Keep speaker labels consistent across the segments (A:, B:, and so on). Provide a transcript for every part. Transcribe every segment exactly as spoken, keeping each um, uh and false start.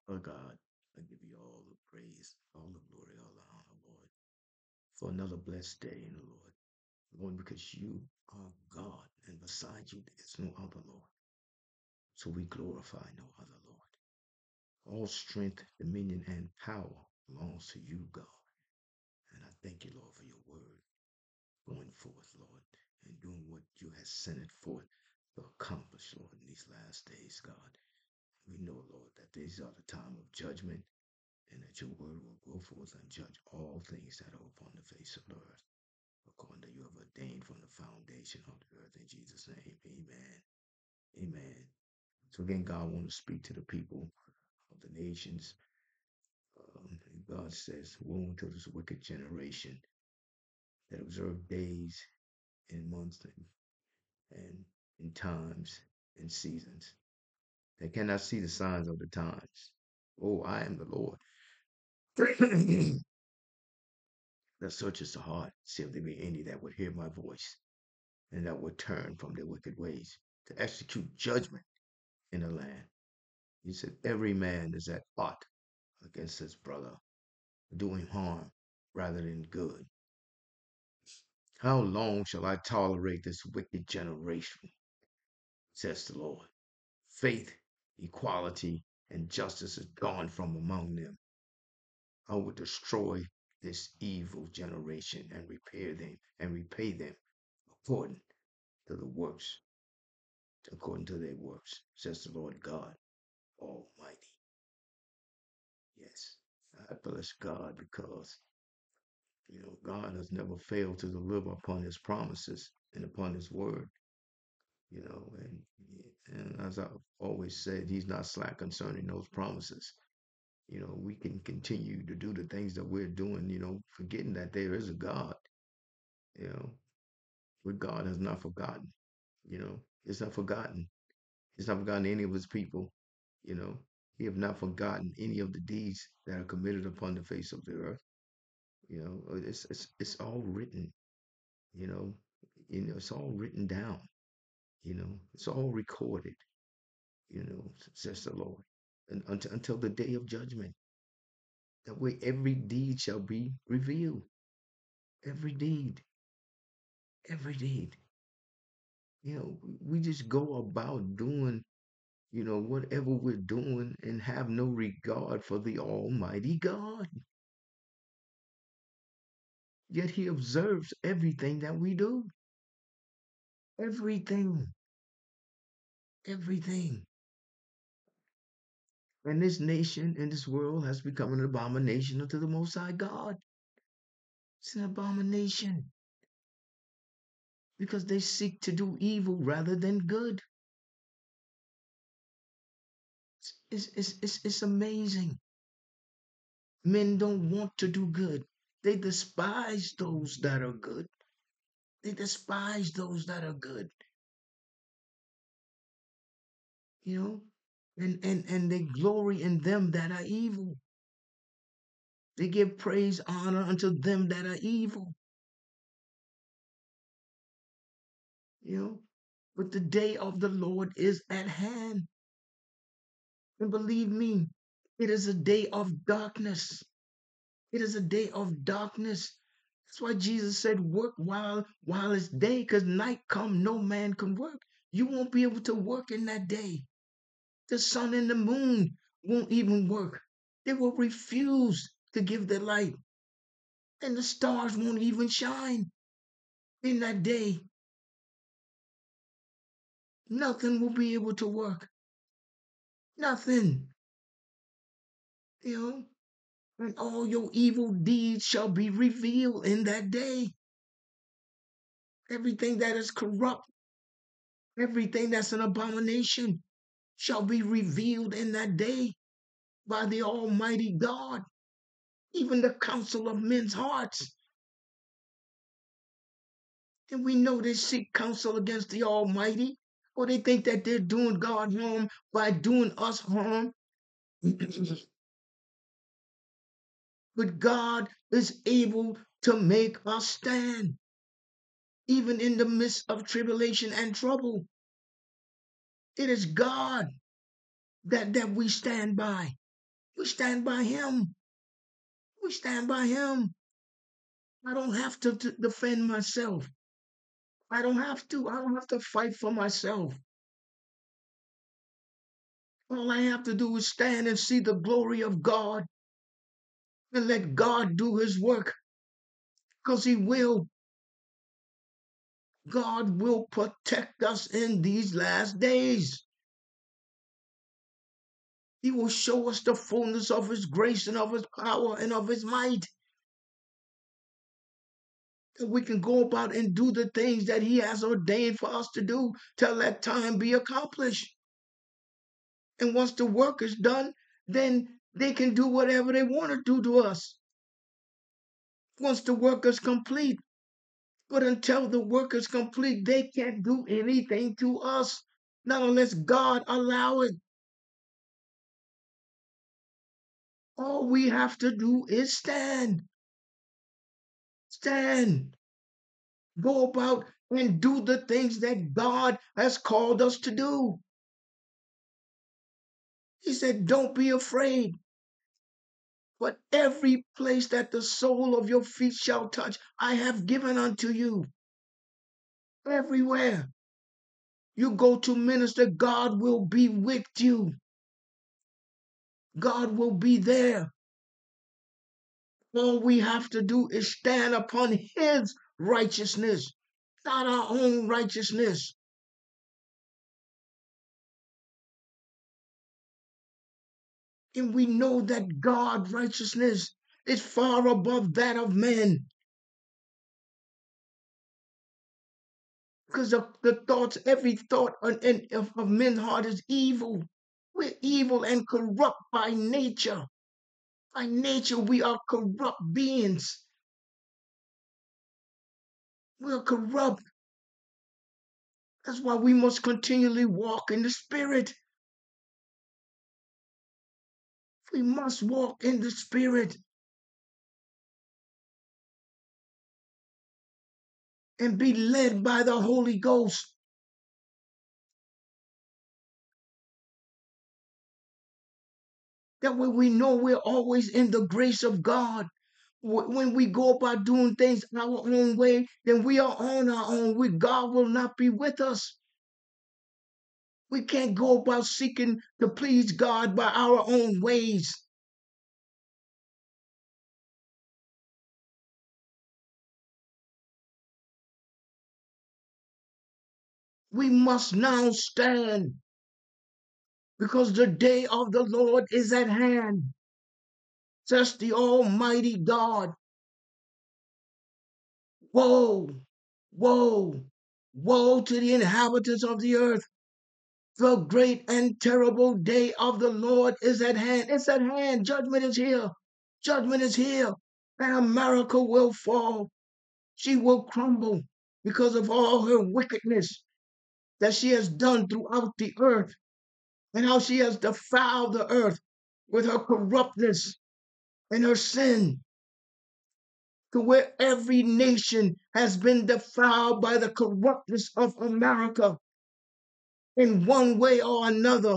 A: Oh God, I give you all the praise, all the glory, all the honor, Lord, for another blessed day in the Lord. Lord, because you are God, and beside you there is no other, Lord. So we glorify no other, Lord. All strength, dominion, and power belongs to you, God. And I thank you, Lord, for your word going forth, Lord, and doing what you have sent it forth to accomplish, Lord, in these last days, God. We know, Lord, that these are the time of judgment, and that your word will go forth and judge all things that are upon the face of the earth, according to you have ordained from the foundation of the earth. In Jesus' name, amen. Amen. So again, God wants to speak to the people of the nations. Um, God says, woe unto this wicked generation that observe days and months and, and in times and seasons. They cannot see the signs of the times. Oh, I am the Lord. That searches the heart, see if there be any that would hear my voice and that would turn from their wicked ways to execute judgment in the land. He said, every man is at ought against his brother, doing harm rather than good. How long shall I tolerate this wicked generation? Says the Lord. Faith, equality, and justice is gone from among them. I will destroy this evil generation and repair them and repay them according to the works, according to their works, says the Lord God Almighty. Yes, I bless God because, you know, God has never failed to deliver upon his promises and upon his word, you know, and, and as I've always said, he's not slack concerning those promises. You know, we can continue to do the things that we're doing, you know, forgetting that there is a God, you know, but God has not forgotten, you know, it's not forgotten. He's not forgotten any of his people, you know. He have not forgotten any of the deeds that are committed upon the face of the earth. You know, it's it's it's all written, you know. You know, it's all written down, you know, it's all recorded, you know, says the Lord. And until until the day of judgment. That way every deed shall be revealed. Every deed. Every deed. You know, we just go about doing, you know, whatever we're doing and have no regard for the Almighty God. Yet he observes everything that we do. Everything. Everything. And this nation and this world has become an abomination unto the Most High God. It's an abomination because they seek to do evil rather than good. It's, it's, it's, it's amazing. Men don't want to do good. They despise those that are good. They despise those that are good. You know, and and and they glory in them that are evil. They give praise, honor unto them that are evil. You know, but the day of the Lord is at hand. And believe me, it is a day of darkness. It is a day of darkness. That's why Jesus said, work while while it's day, because night come, no man can work. You won't be able to work in that day. The sun and the moon won't even work. They will refuse to give their light. And the stars won't even shine in that day. Nothing will be able to work. Nothing. You know, and all your evil deeds shall be revealed in that day. Everything that is corrupt, everything that's an abomination shall be revealed in that day by the Almighty God, even the counsel of men's hearts. And we know they seek counsel against the Almighty, or they think that they're doing God harm by doing us harm. But God is able to make us stand, even in the midst of tribulation and trouble. It is God that, that we stand by. We stand by him. We stand by him. I don't have to, to defend myself. I don't have to. I don't have to fight for myself. All I have to do is stand and see the glory of God and let God do his work, because he will. God will protect us in these last days. He will show us the fullness of his grace and of his power and of his might. That we can go about and do the things that he has ordained for us to do till that time be accomplished. And once the work is done, then they can do whatever they want to do to us. Once the work is complete. But until the work is complete, they can't do anything to us, not unless God allow it. All we have to do is stand. Stand. Go about and do the things that God has called us to do. He said, don't be afraid. But every place that the sole of your feet shall touch, I have given unto you. Everywhere you go to minister, God will be with you. God will be there. All we have to do is stand upon his righteousness, not our own righteousness. And we know that God's righteousness is far above that of men. Because the, the thoughts, every thought of, of, of men's heart is evil. We're evil and corrupt by nature. By nature, we are corrupt beings. We're corrupt. That's why we must continually walk in the Spirit. We must walk in the Spirit and be led by the Holy Ghost. That way we know we're always in the grace of God. When we go about doing things our own way, then we are on our own. We, God will not be with us. We can't go about seeking to please God by our own ways. We must now stand, because the day of the Lord is at hand, says the Almighty God. Woe, woe, woe to the inhabitants of the earth. The great and terrible day of the Lord is at hand. It's at hand. Judgment is here. Judgment is here. And America will fall. She will crumble because of all her wickedness that she has done throughout the earth, and how she has defiled the earth with her corruptness and her sin, to where every nation has been defiled by the corruptness of America in one way or another.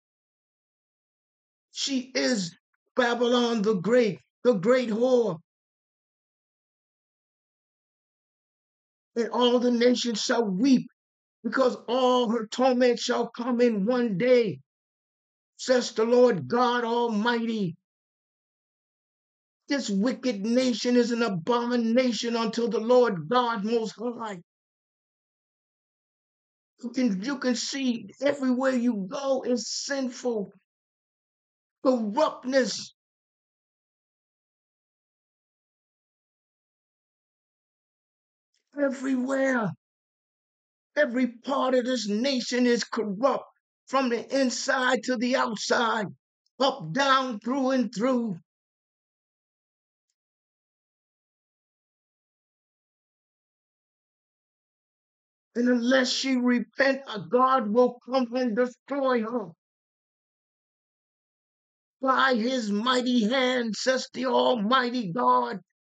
A: She is Babylon the Great, the great whore. And all the nations shall weep, because all her torment shall come in one day, says the Lord God Almighty. This wicked nation is an abomination unto the Lord God Most High. You can, you can see everywhere you go is sinful corruptness. Everywhere, every part of this nation is corrupt, from the inside to the outside, up, down, through and through. And unless she repent, God will come and destroy her by his mighty hand, says the Almighty God.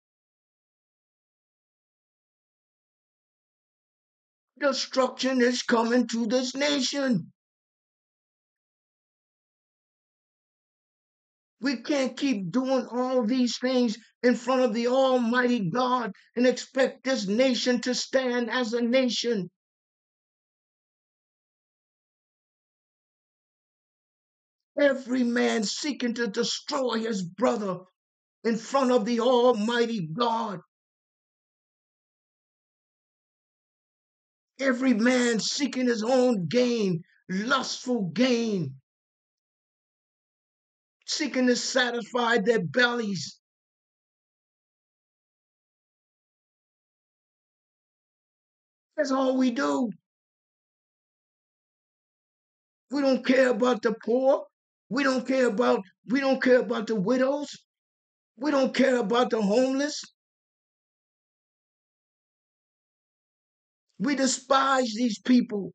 A: Destruction is coming to this nation. We can't keep doing all these things in front of the Almighty God and expect this nation to stand as a nation. Every man seeking to destroy his brother in front of the Almighty God. Every man seeking his own gain, lustful gain, seeking to satisfy their bellies. That's all we do. We don't care about the poor. We don't care about we don't care about the widows. We don't care about the homeless. We despise these people.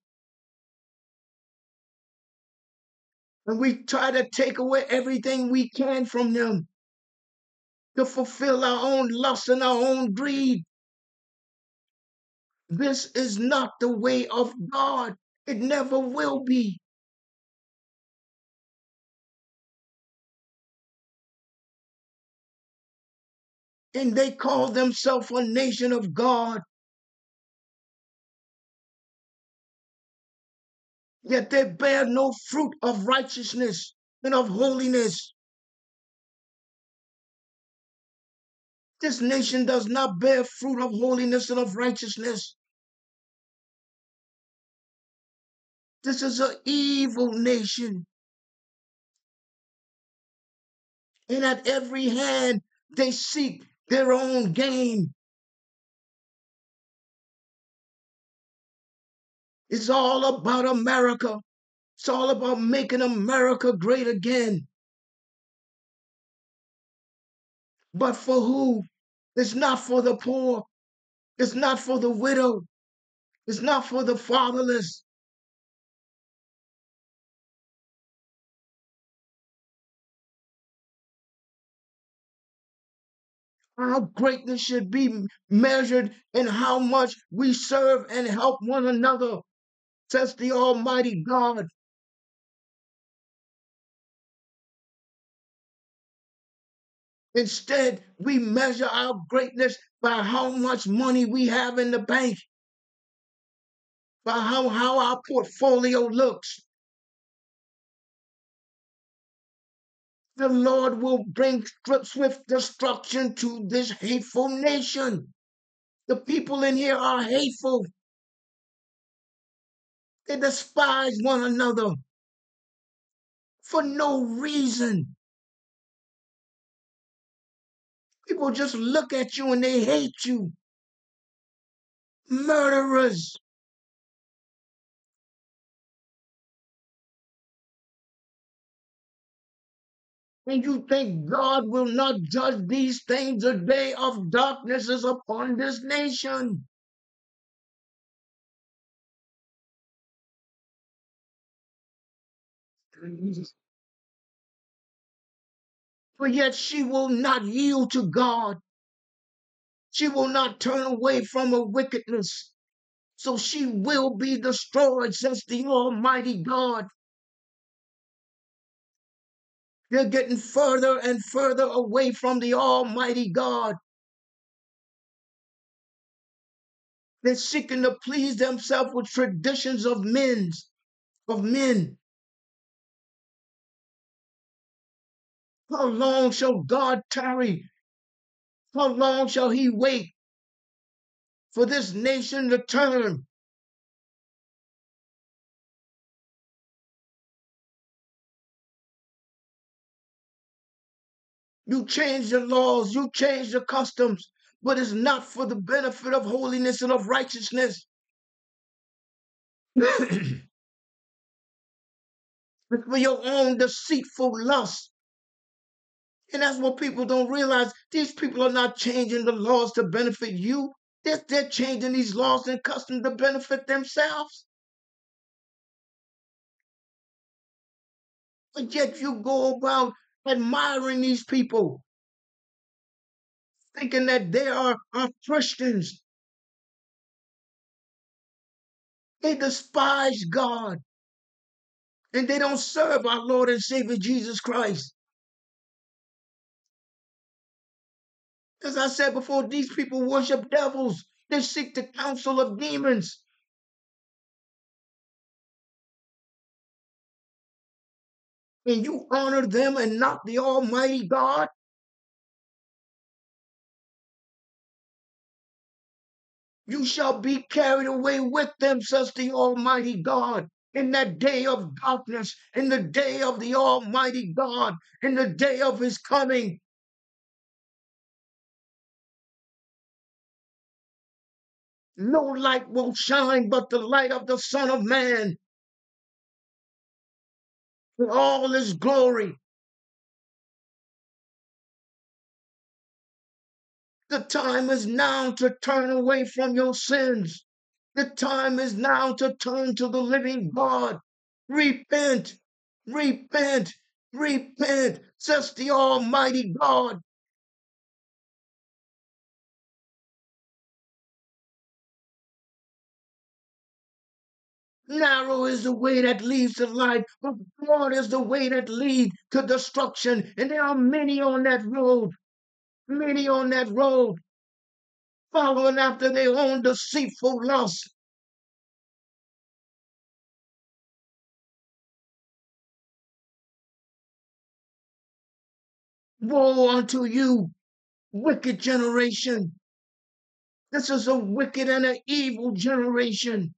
A: And we try to take away everything we can from them to fulfill our own lust and our own greed. This is not the way of God. It never will be. And they call themselves a nation of God. Yet they bear no fruit of righteousness and of holiness. This nation does not bear fruit of holiness and of righteousness. This is an evil nation. And at every hand, they seek their own gain. It's all about America. It's all about making America great again. But for who? It's not for the poor. It's not for the widow. It's not for the fatherless. Our greatness should be measured in how much we serve and help one another, says the Almighty God. Instead, we measure our greatness by how much money we have in the bank, by how, how our portfolio looks. The Lord will bring swift destruction to this hateful nation. The people in here are hateful. They despise one another for no reason. People just look at you and they hate you. Murderers. And you think God will not judge these things? A day of darkness is upon this nation. But yet she will not yield to God. She will not turn away from her wickedness. So she will be destroyed, says the Almighty God. They're getting further and further away from the Almighty God. They're seeking to please themselves with traditions of men's, of men. How long shall God tarry? How long shall he wait for this nation to turn? You change the laws, you change the customs, but it's not for the benefit of holiness and of righteousness. It's for your own deceitful lust. And that's what people don't realize. These people are not changing the laws to benefit you. They're, they're changing these laws and customs to benefit themselves. But yet you go about admiring these people, thinking that they are, are Christians. They despise God. And they don't serve our Lord and Savior Jesus Christ. As I said before, these people worship devils. They seek the counsel of demons. And you honor them and not the Almighty God? You shall be carried away with them, says the Almighty God. In that day of darkness, in the day of the Almighty God, in the day of his coming. No light will shine but the light of the Son of Man. In all his glory. The time is now to turn away from your sins. The time is now to turn to the living God. Repent, repent, repent, says the Almighty God. Narrow is the way that leads to life, but broad is the way that leads to destruction. And there are many on that road, many on that road, following after their own deceitful lust. Woe unto you, wicked generation. This is a wicked and an evil generation.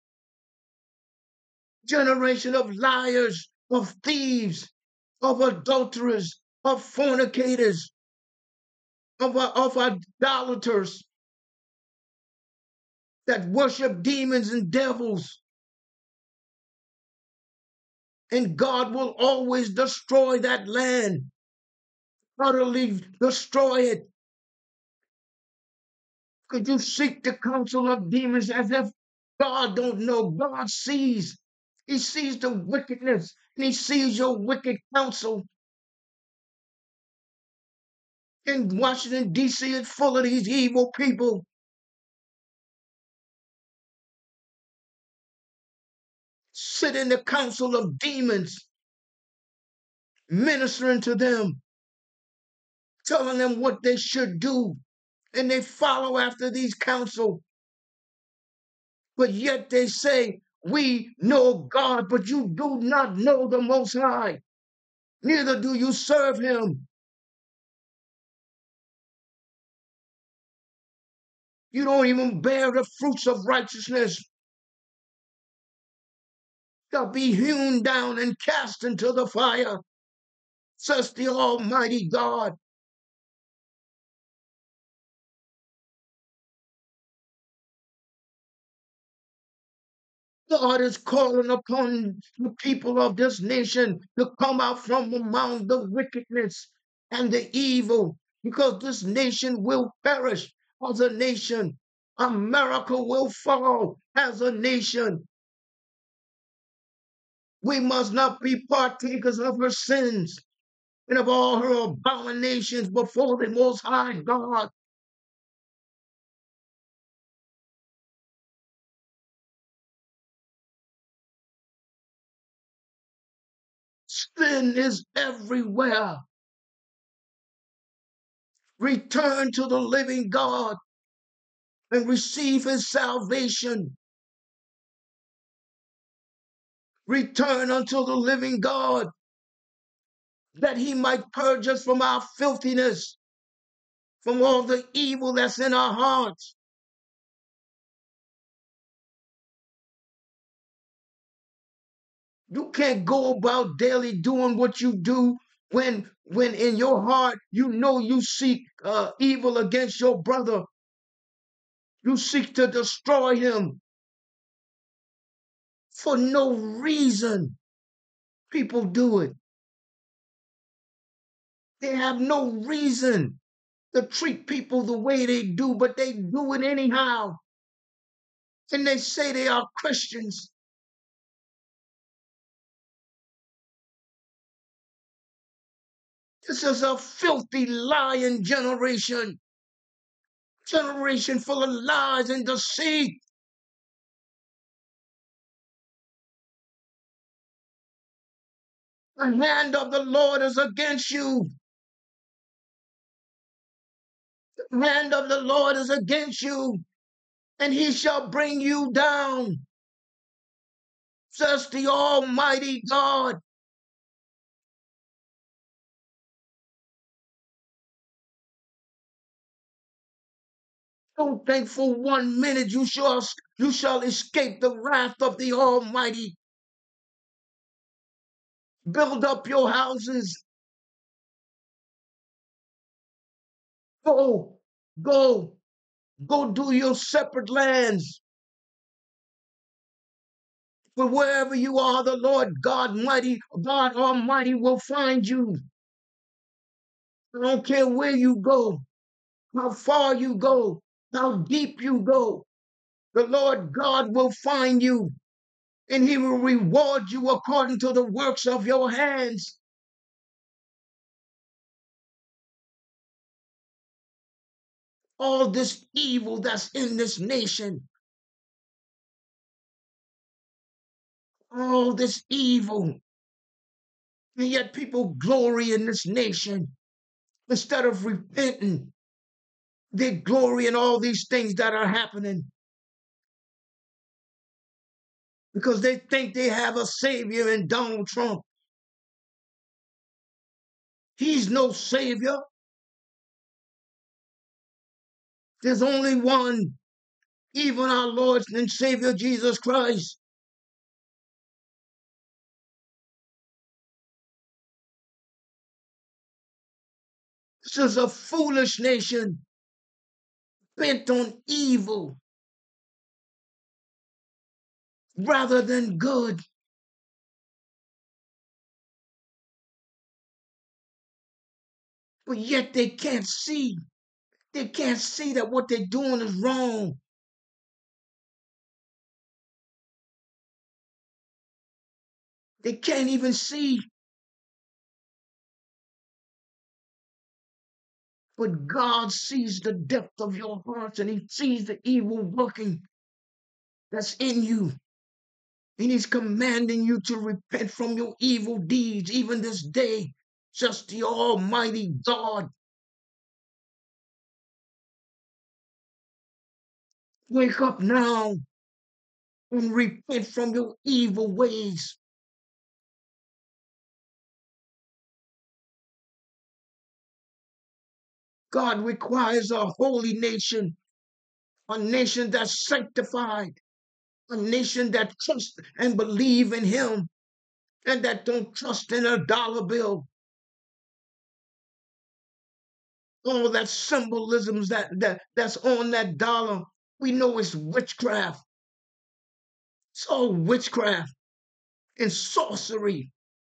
A: Generation of liars, of thieves, of adulterers, of fornicators, of, of idolaters that worship demons and devils. And God will always destroy that land, utterly destroy it. Could you seek the counsel of demons as if God don't know? God sees. He sees the wickedness, and he sees your wicked counsel. In Washington, D C is full of these evil people. Sit in the council of demons, ministering to them, telling them what they should do. And they follow after these counsel. But yet they say, we know God, but you do not know the Most High. Neither do you serve him. You don't even bear the fruits of righteousness. Shall be hewn down and cast into the fire, says the Almighty God. God is calling upon the people of this nation to come out from among the wickedness and the evil, because this nation will perish as a nation. America will fall as a nation. We must not be partakers of her sins and of all her abominations before the Most High God. Sin is everywhere. Return to the living God and receive his salvation. Return unto the living God, that he might purge us from our filthiness, from all the evil that's in our hearts. You can't go about daily doing what you do when, when in your heart you know you seek uh, evil against your brother. You seek to destroy him for no reason. People do it. They have no reason to treat people the way they do, but they do it anyhow. And they say they are Christians. This is a filthy, lying generation. Generation full of lies and deceit. The hand of the Lord is against you. The hand of the Lord is against you, and he shall bring you down, says the Almighty God. Don't think for one minute you shall, you shall escape the wrath of the Almighty. Build up your houses. Go, go, go do your separate lands. For wherever you are, the Lord God mighty, God Almighty will find you. I don't care where you go, how far you go, how deep you go. The Lord God will find you, and he will reward you according to the works of your hands. All this evil that's in this nation, all this evil, and yet people glory in this nation. Instead of repenting, they glory in all these things that are happening because they think they have a savior in Donald Trump. He's no savior. There's only one, even our Lord and Savior Jesus Christ. This is a foolish nation bent on evil rather than good. But yet they can't see. They can't see that what they're doing is wrong. They can't even see. But God sees the depth of your hearts, and he sees the evil working that's in you. And he's commanding you to repent from your evil deeds, even this day. Just the Almighty God. Wake up now and repent from your evil ways. God requires a holy nation, a nation that's sanctified, a nation that trusts and believes in him, and that don't trust in a dollar bill. All that symbolism that, that, that's on that dollar, we know it's witchcraft. It's all witchcraft and sorcery.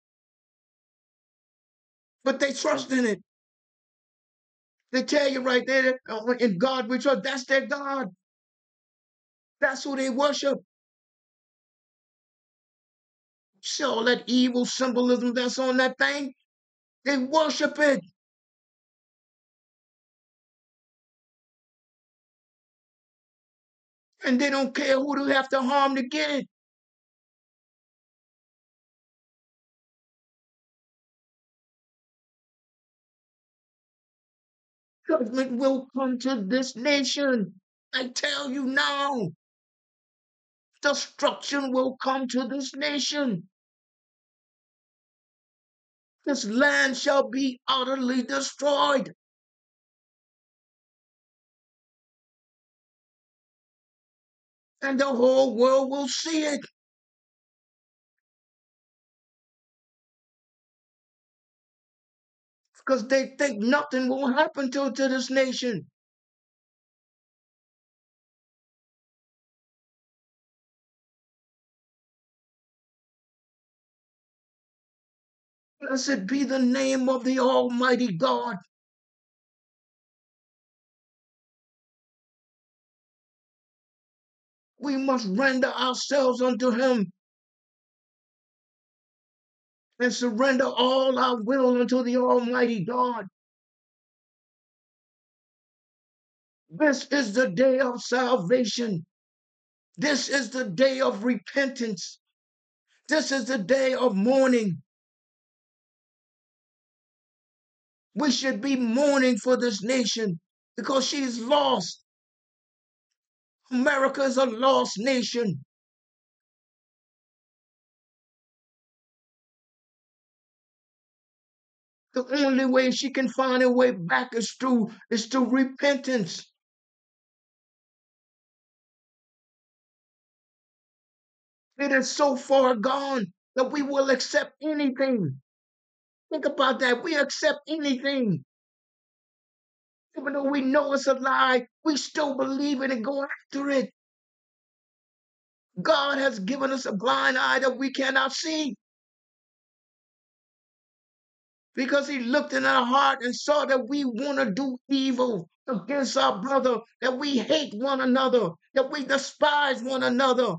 A: But they trust in it. They tell you right there, in God we trust. That's their God. That's who they worship. See all that evil symbolism that's on that thing? They worship it. And they don't care who they have to harm to get it. Judgment will come to this nation. I tell you now. Destruction will come to this nation. This land shall be utterly destroyed. And the whole world will see it. Because they think nothing will happen to, to this nation. Blessed be the name of the Almighty God. We must render ourselves unto him and surrender all our will unto the Almighty God. This is the day of salvation. This is the day of repentance. This is the day of mourning. We should be mourning for this nation because she's lost. America is a lost nation. The only way she can find her way back is through is through repentance. It is so far gone that we will accept anything. Think about that. We accept anything. Even though we know it's a lie, we still believe it and go after it. God has given us a blind eye that we cannot see. Because he looked in our heart and saw that we want to do evil against our brother, that we hate one another, that we despise one another.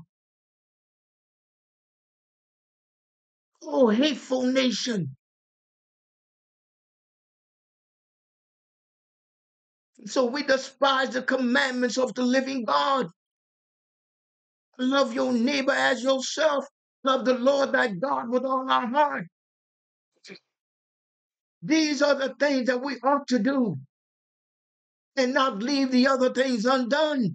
A: Oh, hateful nation. So we despise the commandments of the living God. Love your neighbor as yourself. Love the Lord thy God with all our heart. These are the things that we ought to do and not leave the other things undone.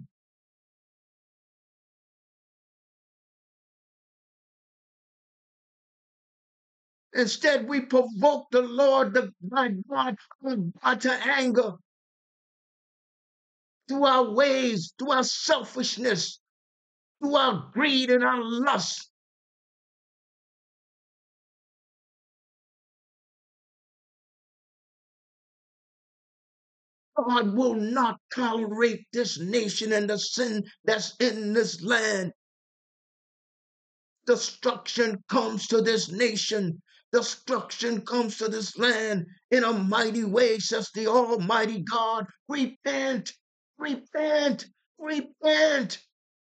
A: Instead, we provoke the Lord, the my God, God to anger through our ways, through our selfishness, through our greed and our lust. God will not tolerate this nation and the sin that's in this land. Destruction comes to this nation. Destruction comes to this land in a mighty way, says the Almighty God. Repent, repent, repent,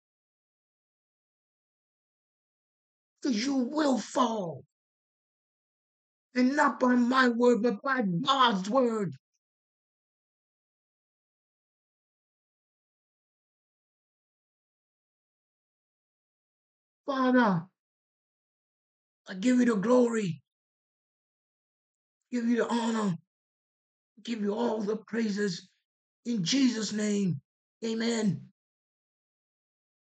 A: because you will fall. And not by my word, but by God's word. Father, I give you the glory, give you the honor, give you all the praises in Jesus' name. Amen.